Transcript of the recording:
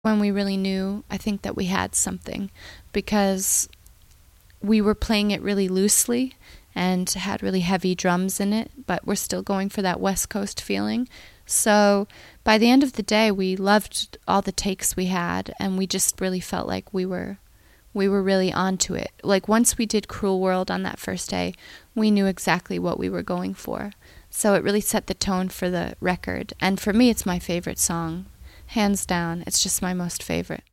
when we really knew, I think, that we had something, because we were playing it really loosely and had really heavy drums in it, but we're still going for that West Coast feeling. So by the end of the day, we loved all the takes we had, and we just really felt like we were really onto it. Like, once we did Cruel World on that first day, we knew exactly what we were going for. So it really set the tone for the record. And for me, it's my favorite song. Hands down, it's just my most favorite.